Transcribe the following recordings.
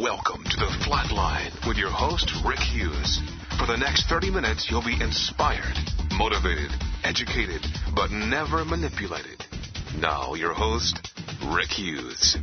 Welcome to the Flatline with your host, Rick Hughes. For the next 30 minutes, you'll be inspired, motivated, educated, but never manipulated. Now, your host, Rick Hughes.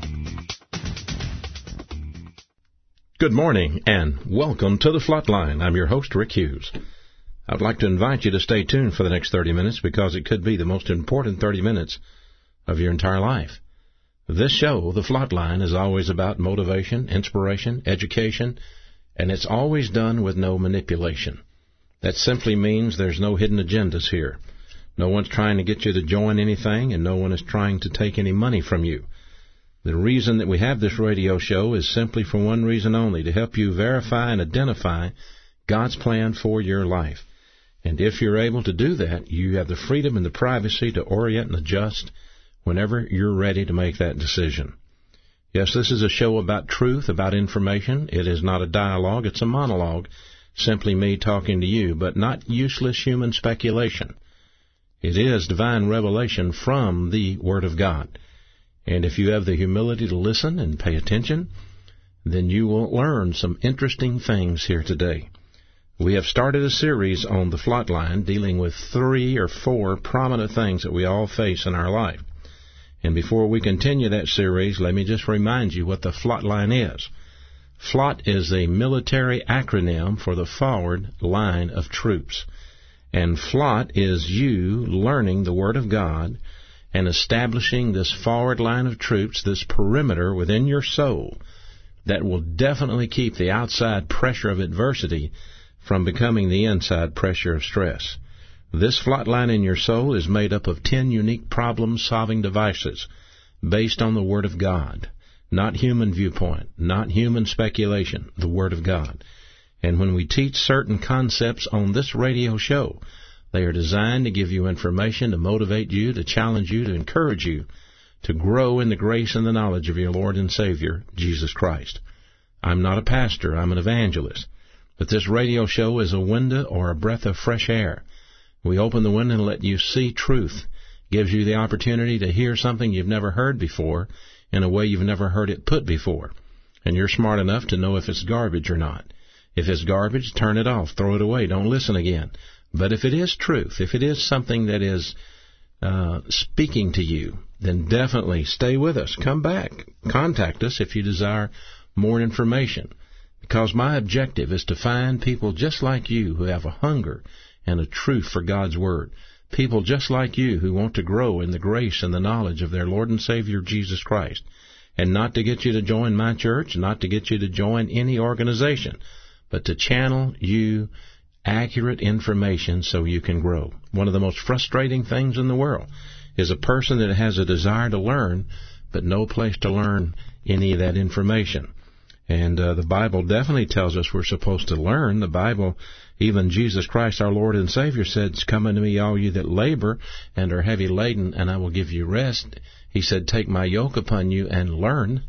Good morning, and welcome to the Flatline. I'm your host, Rick Hughes. I'd like to invite you to stay tuned for the next 30 minutes because it could be the most important 30 minutes of your entire life. This show, The Flatline, is always about motivation, inspiration, education, and it's always done with no manipulation. That simply means there's no hidden agendas here. No one's trying to get you to join anything, and no one is trying to take any money from you. The reason that we have this radio show is simply for one reason only, to help you verify and identify God's plan for your life. And if you're able to do that, you have the freedom and the privacy to orient and adjust whenever you're ready to make that decision. Yes, this is a show about truth, about information. It is not a dialogue, it's a monologue, simply me talking to you, but not useless human speculation. It is divine revelation from the Word of God. And if you have the humility to listen and pay attention, then you will learn some interesting things here today. We have started a series on the Flatline dealing with 3 or 4 prominent things that we all face in our life. And before we continue that series, let me just remind you what the Flatline is. FLOT is a military acronym for the Forward Line of Troops. And FLOT is you learning the Word of God and establishing this forward line of troops, this perimeter within your soul that will definitely keep the outside pressure of adversity from becoming the inside pressure of stress. This flatline in your soul is made up of 10 unique problem-solving devices based on the Word of God, not human viewpoint, not human speculation, the Word of God. And when we teach certain concepts on this radio show, they are designed to give you information, to motivate you, to challenge you, to encourage you to grow in the grace and the knowledge of your Lord and Savior, Jesus Christ. I'm not a pastor, I'm an evangelist. But this radio show is a window or a breath of fresh air. We open the window and let you see truth. Gives you the opportunity to hear something you've never heard before in a way you've never heard it put before. And you're smart enough to know if it's garbage or not. If it's garbage, turn it off, throw it away, don't listen again. But if it is truth, if it is something that is speaking to you, then definitely stay with us. Come back. Contact us if you desire more information. Because my objective is to find people just like you who have a hunger and a truth for God's Word. People just like you who want to grow in the grace and the knowledge of their Lord and Savior Jesus Christ. And not to get you to join my church, not to get you to join any organization, but to channel you accurate information so you can grow. One of the most frustrating things in the world is a person that has a desire to learn, but no place to learn any of that information. And the Bible definitely tells us we're supposed to learn. The Bible, even Jesus Christ, our Lord and Savior, said, "Come unto me, all you that labor and are heavy laden, and I will give you rest." He said, "Take my yoke upon you and learn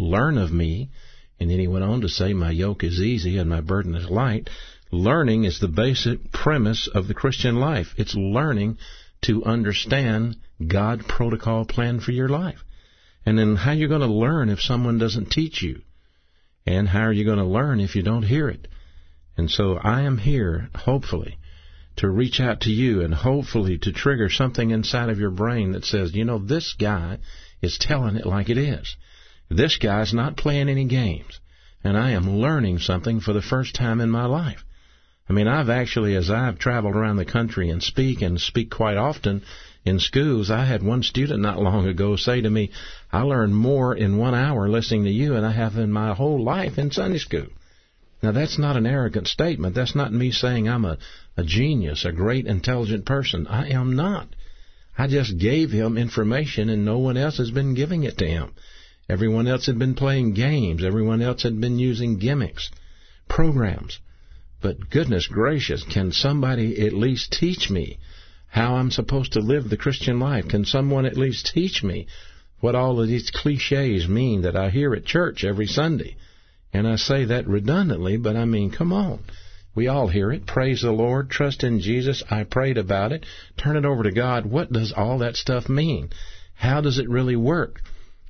of me." And then he went on to say, "My yoke is easy and my burden is light." Learning is the basic premise of the Christian life. It's learning to understand God's protocol plan for your life. And then how are you going to learn if someone doesn't teach you? And how are you going to learn if you don't hear it? And so I am here, hopefully, to reach out to you and hopefully to trigger something inside of your brain that says, you know, this guy is telling it like it is. This guy's not playing any games. And I am learning something for the first time in my life. I mean, I've actually, as I've traveled around the country and speak quite often in schools, I had one student not long ago say to me, "I learned more in 1 hour listening to you than I have in my whole life in Sunday school." Now, that's not an arrogant statement. That's not me saying I'm a genius, a great, intelligent person. I am not. I just gave him information, and no one else has been giving it to him. Everyone else had been playing games. Everyone else had been using gimmicks, programs. But goodness gracious, can somebody at least teach me how I'm supposed to live the Christian life? Can someone at least teach me what all of these cliches mean that I hear at church every Sunday? And I say that redundantly, but I mean, come on. We all hear it. Praise the Lord. Trust in Jesus. I prayed about it. Turn it over to God. What does all that stuff mean? How does it really work?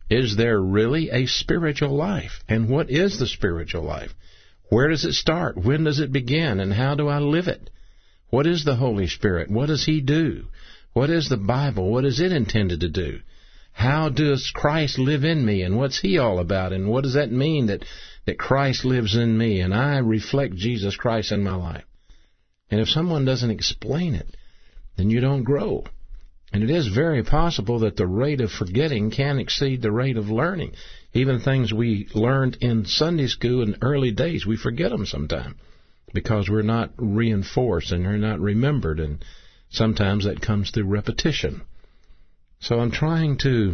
Is there really a spiritual life? And what is the spiritual life? Where does it start? When does it begin? And how do I live it? What is the Holy Spirit? What does He do? What is the Bible? What is it intended to do? How does Christ live in me? And what's He all about? And what does that mean that Christ lives in me and I reflect Jesus Christ in my life? And if someone doesn't explain it, then you don't grow. And it is very possible that the rate of forgetting can exceed the rate of learning. Even things we learned in Sunday school in early days, we forget them sometimes because we're not reinforced and they're not remembered, and sometimes that comes through repetition. So I'm trying to,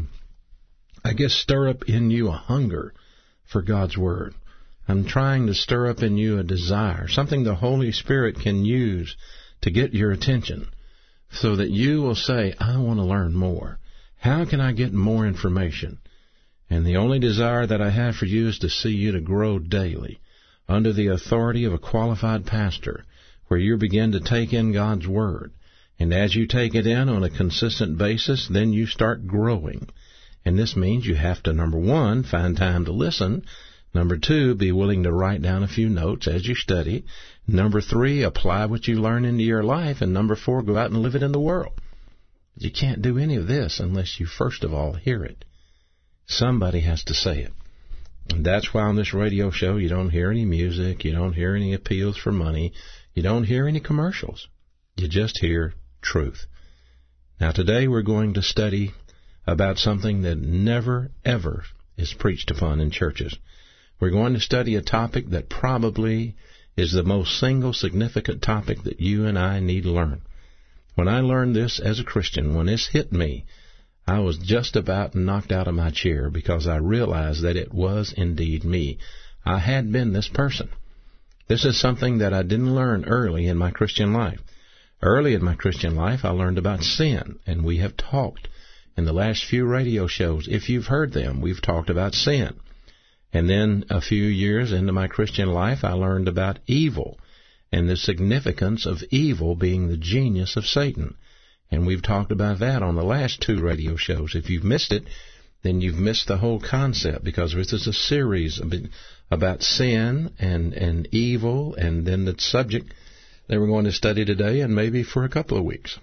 stir up in you a hunger for God's Word. I'm trying to stir up in you a desire, something the Holy Spirit can use to get your attention, so that you will say, I want to learn more. How can I get more information? And the only desire that I have for you is to see you to grow daily under the authority of a qualified pastor, where you begin to take in God's Word. And as you take it in on a consistent basis, then you start growing. And this means you have to, number one, find time to listen. Number two, be willing to write down a few notes as you study. Number three, apply what you learn into your life. And number four, go out and live it in the world. You can't do any of this unless you first of all hear it. Somebody has to say it. And that's why on this radio show you don't hear any music, you don't hear any appeals for money, you don't hear any commercials. You just hear truth. Now today we're going to study about something that never, ever is preached upon in churches. We're going to study a topic that probably is the most single significant topic that you and I need to learn. When I learned this as a Christian, when this hit me, I was just about knocked out of my chair because I realized that it was indeed me. I had been this person. This is something that I didn't learn early in my Christian life. Early in my Christian life, I learned about sin, and we have talked in the last few radio shows. If you've heard them, we've talked about sin. And then a few years into my Christian life, I learned about evil and the significance of evil being the genius of Satan. And we've talked about that on the last two radio shows. If you've missed it, then you've missed the whole concept, because this is a series about sin and evil, and then the subject that we're going to study today and maybe for a couple of weeks.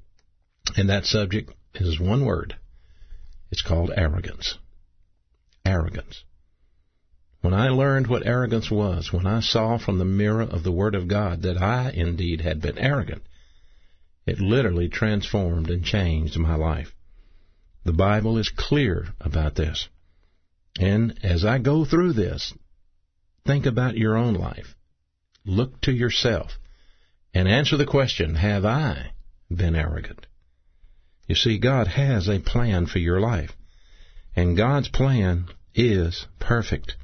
And that subject is one word. It's called arrogance. Arrogance. When I learned what arrogance was, when I saw from the mirror of the Word of God that I indeed had been arrogant, it literally transformed and changed my life. The Bible is clear about this. And as I go through this, think about your own life. Look to yourself and answer the question, have I been arrogant? You see, God has a plan for your life, and God's plan is perfect.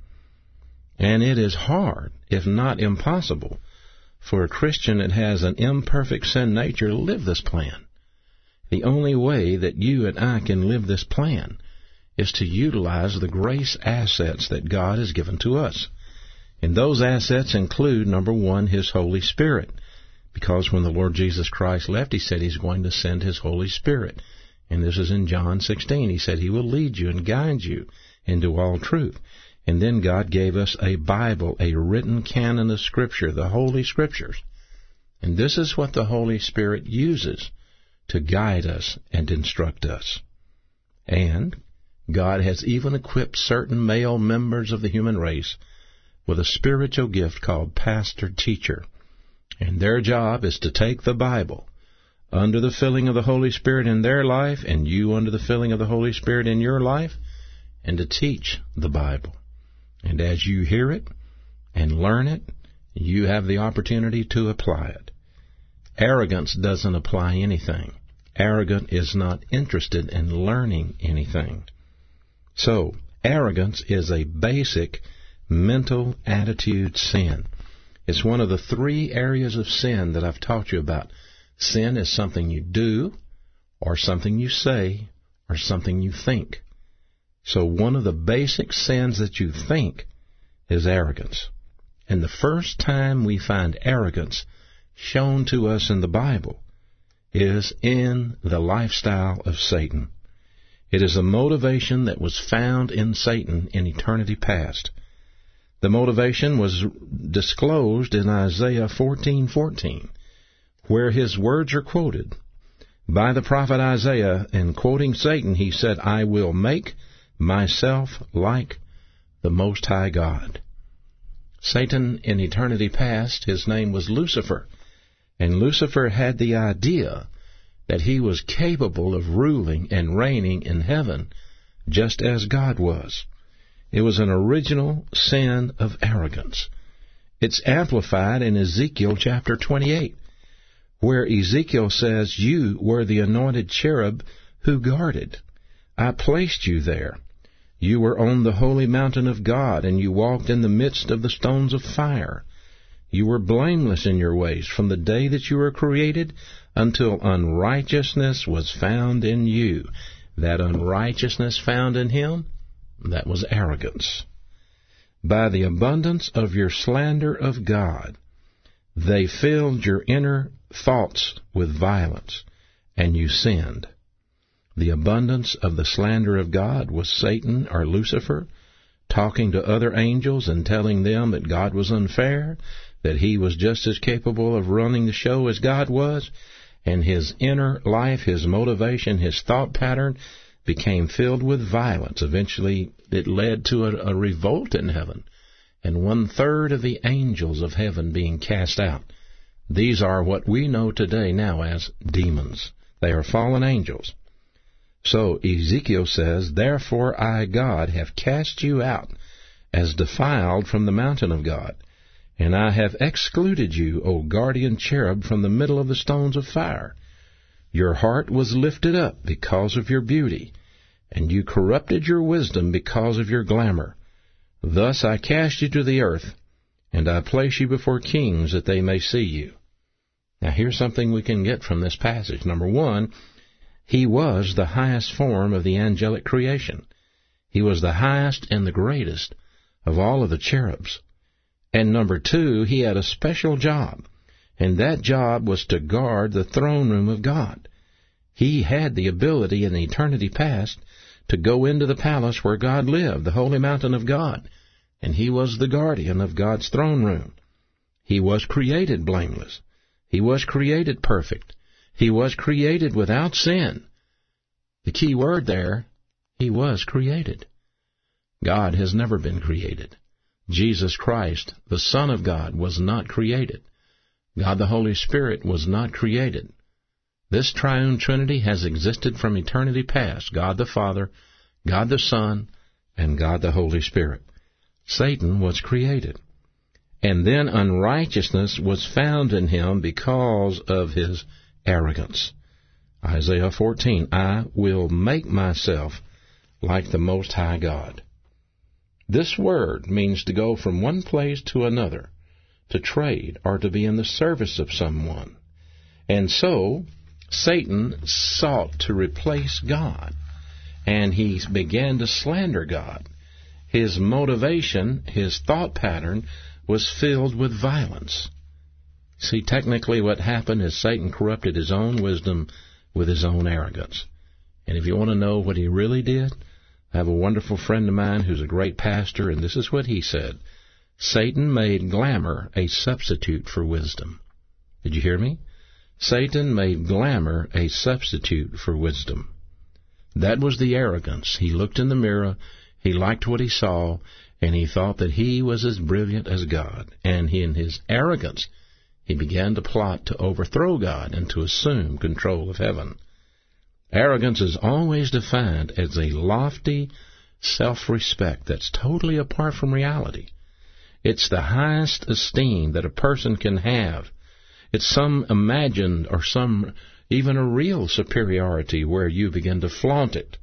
And it is hard, if not impossible, for a Christian that has an imperfect sin nature to live this plan. The only way that you and I can live this plan is to utilize the grace assets that God has given to us. And those assets include, number one, His Holy Spirit. Because when the Lord Jesus Christ left, He said He's going to send His Holy Spirit. And this is in John 16. He said He will lead you and guide you into all truth. And then God gave us a Bible, a written canon of Scripture, the Holy Scriptures. And this is what the Holy Spirit uses to guide us and instruct us. And God has even equipped certain male members of the human race with a spiritual gift called pastor-teacher. And their job is to take the Bible under the filling of the Holy Spirit in their life, and you under the filling of the Holy Spirit in your life, and to teach the Bible. And as you hear it and learn it, you have the opportunity to apply it. Arrogance doesn't apply anything. Arrogant is not interested in learning anything. So, arrogance is a basic mental attitude sin. It's one of the three areas of sin that I've taught you about. Sin is something you do, or something you say, or something you think. So one of the basic sins that you think is arrogance. And the first time we find arrogance shown to us in the Bible is in the lifestyle of Satan. It is a motivation that was found in Satan in eternity past. The motivation was disclosed in Isaiah 14:14, where his words are quoted by the prophet Isaiah, and quoting Satan, he said, "I will make myself like the Most High God." Satan, in eternity past, his name was Lucifer, and Lucifer had the idea that he was capable of ruling and reigning in heaven just as God was. It was an original sin of arrogance. It's amplified in Ezekiel chapter 28, where Ezekiel says, "You were the anointed cherub who guarded. I placed you there. You were on the holy mountain of God, and you walked in the midst of the stones of fire. You were blameless in your ways from the day that you were created until unrighteousness was found in you." That unrighteousness found in him, that was arrogance. By the abundance of your slander of God, they filled your inner thoughts with violence, and you sinned. The abundance of the slander of God was Satan or Lucifer talking to other angels and telling them that God was unfair, that he was just as capable of running the show as God was, and his inner life, his motivation, his thought pattern became filled with violence. Eventually, it led to a revolt in heaven, and 1/3 of the angels of heaven being cast out. These are what we know today now as demons. They are fallen angels. So Ezekiel says, "Therefore I, God, have cast you out as defiled from the mountain of God, and I have excluded you, O guardian cherub, from the middle of the stones of fire. Your heart was lifted up because of your beauty, and you corrupted your wisdom because of your glamour. Thus I cast you to the earth, and I place you before kings that they may see you." Now here's something we can get from this passage. Number one, he was the highest form of the angelic creation. He was the highest and the greatest of all of the cherubs. And number two, he had a special job, and that job was to guard the throne room of God. He had the ability in eternity past to go into the palace where God lived, the holy mountain of God, and he was the guardian of God's throne room. He was created blameless. He was created perfect. He was created without sin. The key word there, he was created. God has never been created. Jesus Christ, the Son of God, was not created. God the Holy Spirit was not created. This triune Trinity has existed from eternity past, God the Father, God the Son, and God the Holy Spirit. Satan was created. And then unrighteousness was found in him because of his arrogance. Isaiah 14, "I will make myself like the Most High God." This word means to go from one place to another, to trade, or to be in the service of someone. And so, Satan sought to replace God, and he began to slander God. His motivation, his thought pattern, was filled with violence. See, technically what happened is Satan corrupted his own wisdom with his own arrogance. And if you want to know what he really did, I have a wonderful friend of mine who's a great pastor, and this is what he said. Satan made glamour a substitute for wisdom. Did you hear me? Satan made glamour a substitute for wisdom. That was the arrogance. He looked in the mirror, he liked what he saw, and he thought that he was as brilliant as God. And in his arrogance, he began to plot to overthrow God and to assume control of heaven. Arrogance is always defined as a lofty self-respect that's totally apart from reality. It's the highest esteem that a person can have. It's some imagined or some even a real superiority where you begin to flaunt it.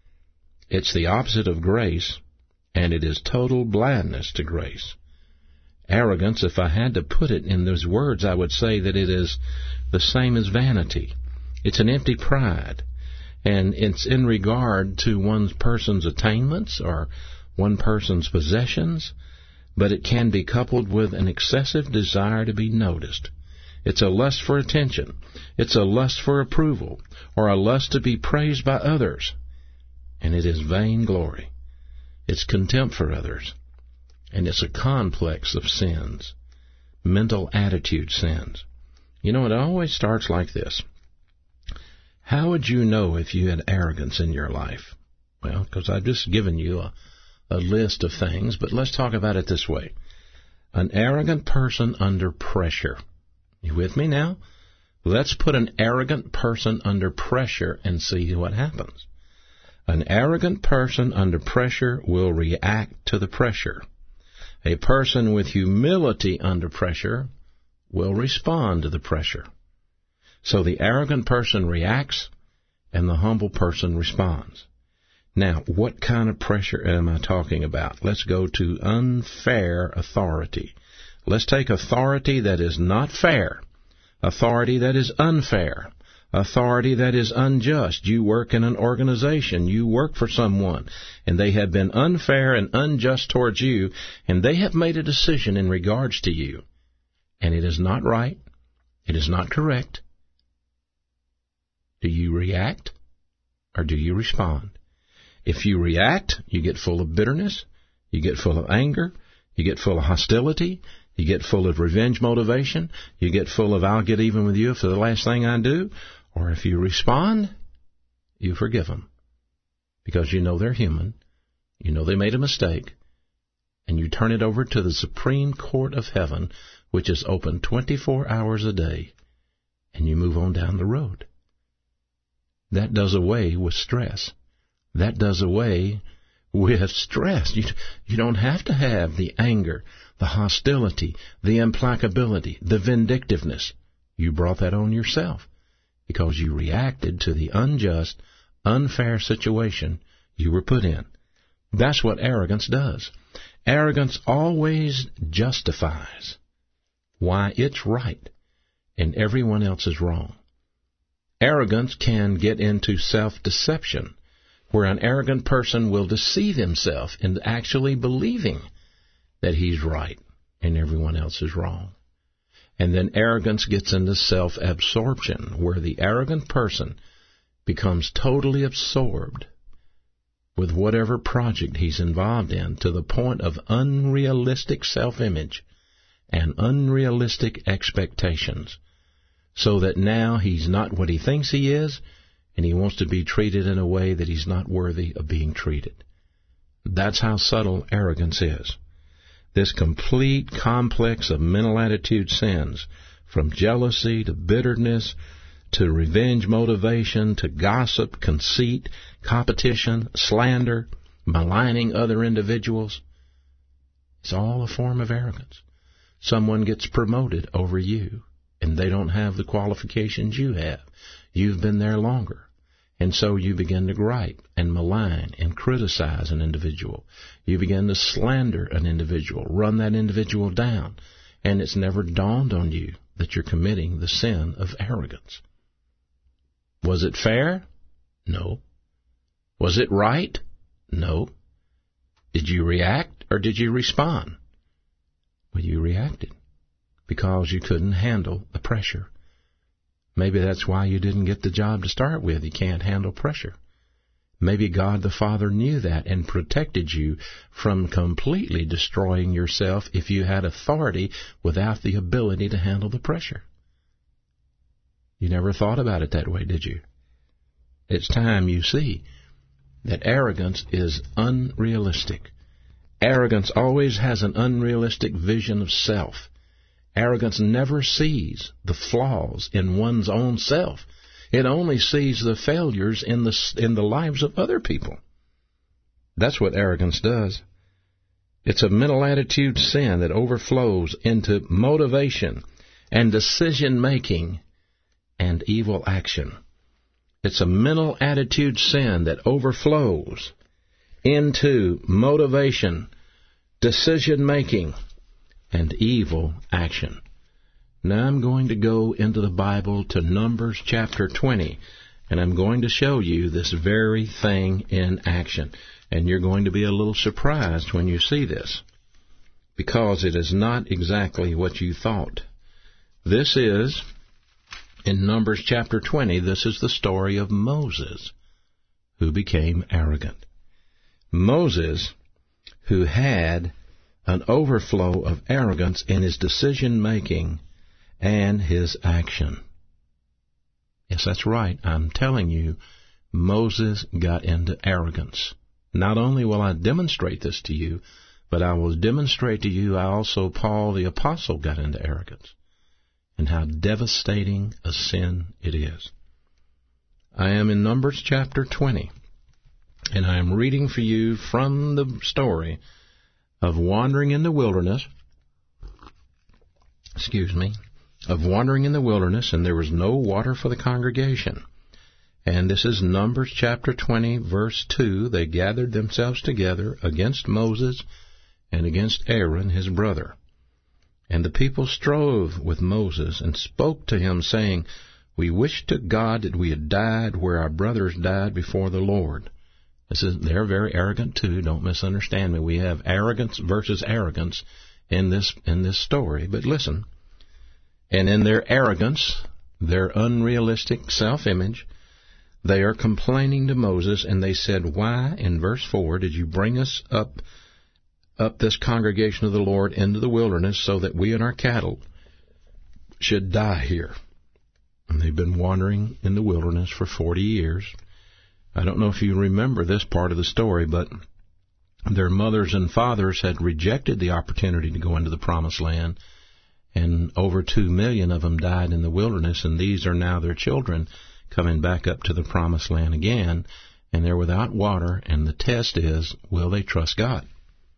It's the opposite of grace, and it is total blindness to grace. Arrogance, if I had to put it in those words, I would say that it is the same as vanity. It's an empty pride, and it's in regard to one person's attainments or one person's possessions, but it can be coupled with an excessive desire to be noticed. It's a lust for attention. It's a lust for approval, or a lust to be praised by others. and it is vainglory. It's contempt for others, and it's a complex of sins, mental attitude sins. You know, it always starts like this. How would you know if you had arrogance in your life? Well, because I've just given you a list of things, but let's talk about it this way. An arrogant person under pressure. You with me now? Let's put an arrogant person under pressure and see what happens. An arrogant person under pressure will react to the pressure. A person with humility under pressure will respond to the pressure. So the arrogant person reacts, and the humble person responds. Now, what kind of pressure am I talking about? Let's go to unfair authority. Let's take authority that is not fair, authority that is unfair, authority that is unjust. You work in an organization, you work for someone, and they have been unfair and unjust towards you, and they have made a decision in regards to you, and it is not right, it is not correct. Do you react, or do you respond? If you react, you get full of bitterness, you get full of anger, you get full of hostility, you get full of revenge motivation, you get full of I'll get even with you for the last thing I do. Or if you respond, you forgive them. Because you know they're human, you know they made a mistake, and you turn it over to the Supreme Court of Heaven, which is open 24 hours a day, and you move on down the road. That does away with stress. That does away with stress. You don't have to have the anger, the hostility, the implacability, the vindictiveness. You brought that on yourself because you reacted to the unjust, unfair situation you were put in. That's what arrogance does. Arrogance always justifies why it's right and everyone else is wrong. Arrogance can get into self-deception, where an arrogant person will deceive himself into actually believing that he's right and everyone else is wrong. And then arrogance gets into self-absorption, where the arrogant person becomes totally absorbed with whatever project he's involved in, to the point of unrealistic self-image and unrealistic expectations, so that now he's not what he thinks he is, and he wants to be treated in a way that he's not worthy of being treated. That's how subtle arrogance is. This complete complex of mental attitude sins, from jealousy to bitterness to revenge motivation to gossip, conceit, competition, slander, maligning other individuals, it's all a form of arrogance. Someone gets promoted over you, and they don't have the qualifications you have. You've been there longer. And so you begin to gripe and malign and criticize an individual. You begin to slander an individual, run that individual down. And it's never dawned on you that you're committing the sin of arrogance. Was it fair? No. Was it right? No. Did you react or did you respond? Well, you reacted because you couldn't handle the pressure. Maybe that's why you didn't get the job to start with. You can't handle pressure. Maybe God the Father knew that and protected you from completely destroying yourself if you had authority without the ability to handle the pressure. You never thought about it that way, did you? It's time you see that arrogance is unrealistic. Arrogance always has an unrealistic vision of self. Arrogance never sees the flaws in one's own self. It only sees the failures in the lives of other people. That's what arrogance does. It's a mental attitude sin that overflows into motivation and decision-making and evil action. It's a mental attitude sin that overflows into motivation, decision-making, and evil action. Now I'm going to go into the Bible to Numbers chapter 20, and I'm going to show you this very thing in action. And you're going to be a little surprised when you see this, because it is not exactly what you thought. This is, in Numbers chapter 20, this is the story of Moses, who became arrogant. Moses, who had an overflow of arrogance in his decision-making and his action. Yes, that's right. I'm telling you, Moses got into arrogance. Not only will I demonstrate this to you, but I will demonstrate to you how also Paul the Apostle got into arrogance, and how devastating a sin it is. I am in Numbers chapter 20, and I am reading for you from the story of wandering in the wilderness, and there was no water for the congregation. And this is Numbers chapter 20, verse 2. They gathered themselves together against Moses and against Aaron his brother. And the people strove with Moses and spoke to him, saying, We wish to God that we had died where our brothers died before the Lord. They're very arrogant too. Don't misunderstand me. We have arrogance versus arrogance in this story. But listen, and in their arrogance, their unrealistic self-image, they are complaining to Moses, and they said, Why, in verse 4, did you bring us up this congregation of the Lord into the wilderness so that we and our cattle should die here? And they've been wandering in the wilderness for 40 years. I don't know if you remember this part of the story, but their mothers and fathers had rejected the opportunity to go into the Promised Land, and over 2 million of them died in the wilderness, and these are now their children coming back up to the Promised Land again, and they're without water, and the test is, will they trust God?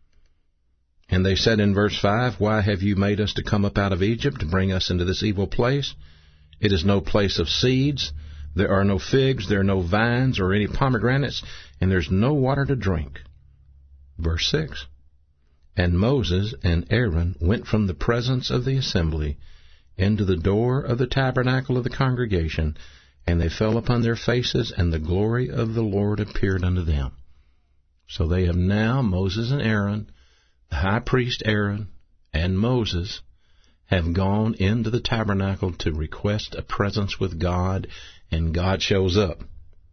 And they said in verse 5, Why have you made us to come up out of Egypt to bring us into this evil place? It is no place of seeds. There are no figs, there are no vines or any pomegranates, and there's no water to drink. Verse 6, And Moses and Aaron went from the presence of the assembly into the door of the tabernacle of the congregation, and they fell upon their faces, and the glory of the Lord appeared unto them. So they have now, Moses and Aaron, the high priest Aaron and Moses, have gone into the tabernacle to request a presence with God, and God shows up.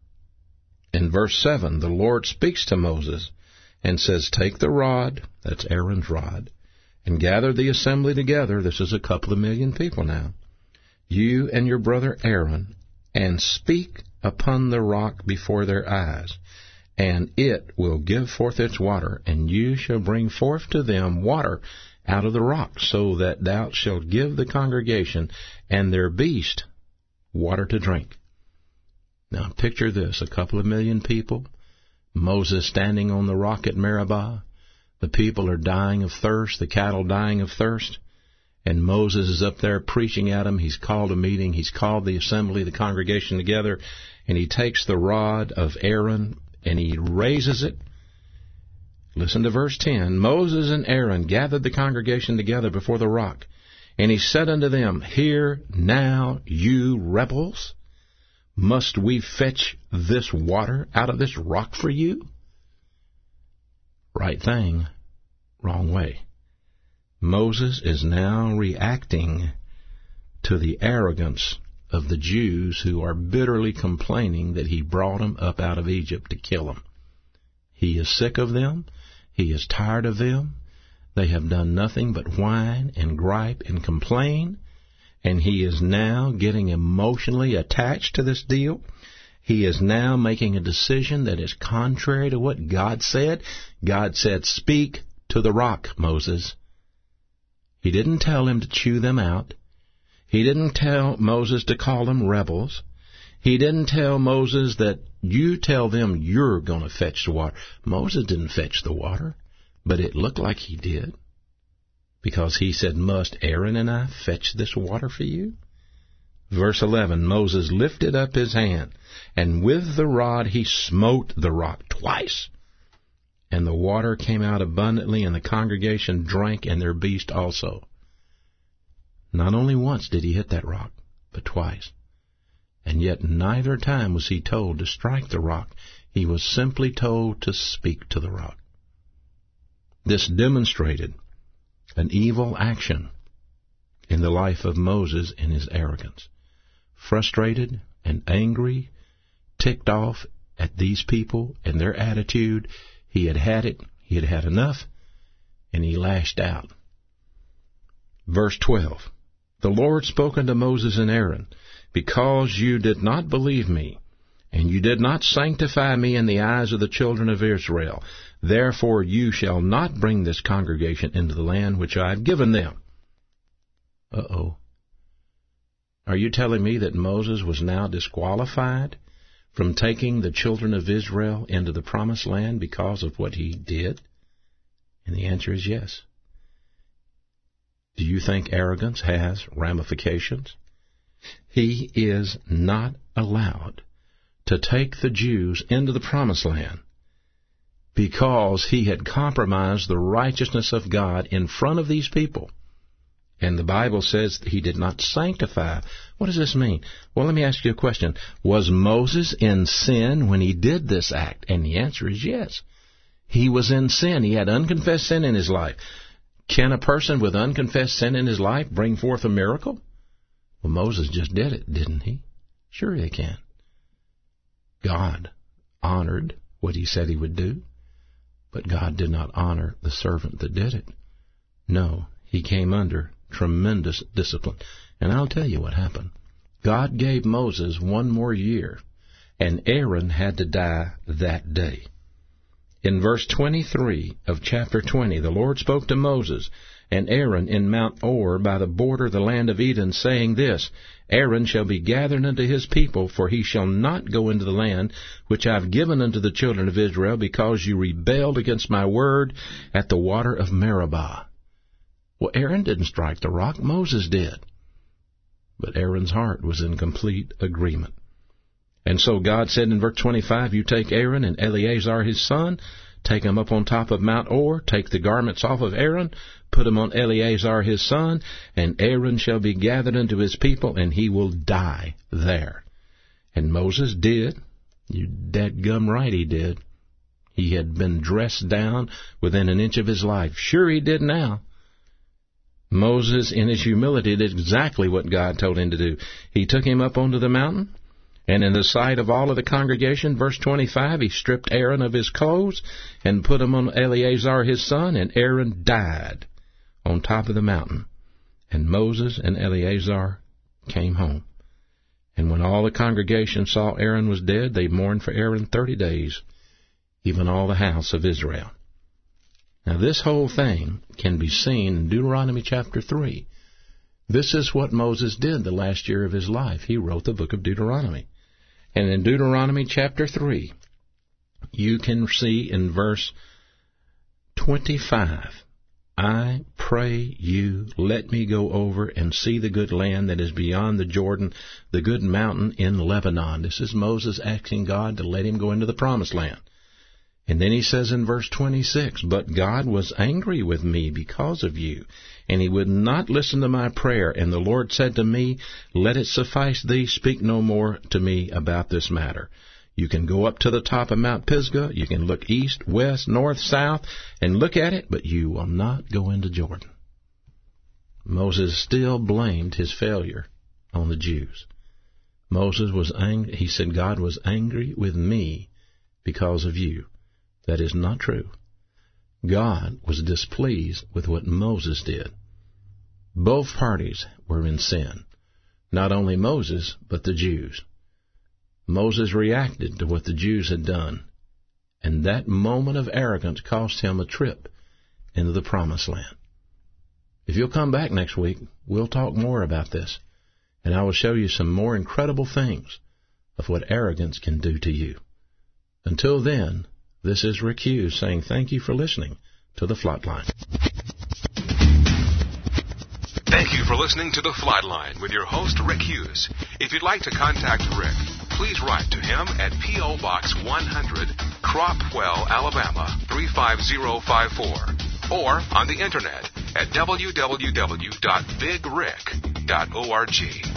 In verse 7, the Lord speaks to Moses and says, Take the rod, that's Aaron's rod, and gather the assembly together. This is a couple of million people now. You and your brother Aaron, and speak upon the rock before their eyes, and it will give forth its water, and you shall bring forth to them water out of the rock, so that thou shalt give the congregation and their beast water to drink. Now picture this, a couple of million people, Moses standing on the rock at Meribah. The people are dying of thirst, the cattle dying of thirst, and Moses is up there preaching at them. He's called a meeting, he's called the assembly, the congregation together, and he takes the rod of Aaron and he raises it. Listen to verse 10. Moses and Aaron gathered the congregation together before the rock, and he said unto them, Hear now, you rebels, must we fetch this water out of this rock for you? Right thing, wrong way. Moses is now reacting to the arrogance of the Jews who are bitterly complaining that he brought them up out of Egypt to kill them. He is sick of them. He is tired of them. They have done nothing but whine and gripe and complain, and he is now getting emotionally attached to this deal. He is now making a decision that is contrary to what God said. God said, Speak to the rock, Moses. He didn't tell him to chew them out. He didn't tell Moses to call them rebels. He didn't tell Moses that you tell them you're going to fetch the water. Moses didn't fetch the water, but it looked like he did, because he said, Must Aaron and I fetch this water for you? Verse 11, Moses lifted up his hand, and with the rod he smote the rock twice. And the water came out abundantly, and the congregation drank, and their beast also. Not only once did he hit that rock, but twice. And yet neither time was he told to strike the rock. He was simply told to speak to the rock. This demonstrated an evil action in the life of Moses in his arrogance. Frustrated and angry, ticked off at these people and their attitude. He had had it. He had had enough, and he lashed out. Verse 12, the Lord spoke unto Moses and Aaron, because you did not believe me, and you did not sanctify me in the eyes of the children of Israel, therefore you shall not bring this congregation into the land which I have given them. Uh-oh. Are you telling me that Moses was now disqualified from taking the children of Israel into the promised land because of what he did? And the answer is yes. Do you think arrogance has ramifications? He is not allowed to take the Jews into the promised land because he had compromised the righteousness of God in front of these people. And the Bible says that he did not sanctify. What does this mean? Well, let me ask you a question. Was Moses in sin when he did this act? And the answer is yes. He was in sin. He had unconfessed sin in his life. Can a person with unconfessed sin in his life bring forth a miracle? Well, Moses just did it, didn't he? Sure he can. God honored what he said he would do, but God did not honor the servant that did it. No, he came under tremendous discipline. And I'll tell you what happened. God gave Moses 1 more year, and Aaron had to die that day. In verse 23 of chapter 20, the Lord spoke to Moses and Aaron in Mount Or by the border of the land of Eden, saying this, Aaron shall be gathered unto his people, for he shall not go into the land which I have given unto the children of Israel, because you rebelled against my word at the water of Meribah. Well, Aaron didn't strike the rock, Moses did. But Aaron's heart was in complete agreement. And so God said in verse 25, you take Aaron and Eleazar his son, take them up on top of Mount Or, take the garments off of Aaron, put them on Eleazar his son, and Aaron shall be gathered unto his people, and he will die there. And Moses did. You dadgum right he did. He had been dressed down within an inch of his life. Sure he did now. Moses, in his humility, did exactly what God told him to do. He took him up onto the mountain, and in the sight of all of the congregation, verse 25, he stripped Aaron of his clothes and put them on Eleazar his son, and Aaron died on top of the mountain. And Moses and Eleazar came home. And when all the congregation saw Aaron was dead, they mourned for Aaron 30 days, even all the house of Israel. Now this whole thing can be seen in Deuteronomy chapter 3. This is what Moses did the last year of his life. He wrote the book of Deuteronomy. And in Deuteronomy chapter 3, you can see in verse 25, I pray you, let me go over and see the good land that is beyond the Jordan, the good mountain in Lebanon. This is Moses asking God to let him go into the promised land. And then he says in verse 26, but God was angry with me because of you, and he would not listen to my prayer. And the Lord said to me, let it suffice thee, speak no more to me about this matter. You can go up to the top of Mount Pisgah, you can look east, west, north, south, and look at it, but you will not go into Jordan. Moses still blamed his failure on the Jews. Moses was angry. He said, God was angry with me because of you. That is not true. God was displeased with what Moses did. Both parties were in sin. Not only Moses, but the Jews. Moses reacted to what the Jews had done, and that moment of arrogance cost him a trip into the promised land. If you'll come back next week, we'll talk more about this, and I will show you some more incredible things of what arrogance can do to you. Until then, this is Rick Hughes saying thank you for listening to The Flatline. Thank you for listening to The Flatline with your host, Rick Hughes. If you'd like to contact Rick, please write to him at P.O. Box 100, Cropwell, Alabama, 35054, or on the internet at www.bigrick.org.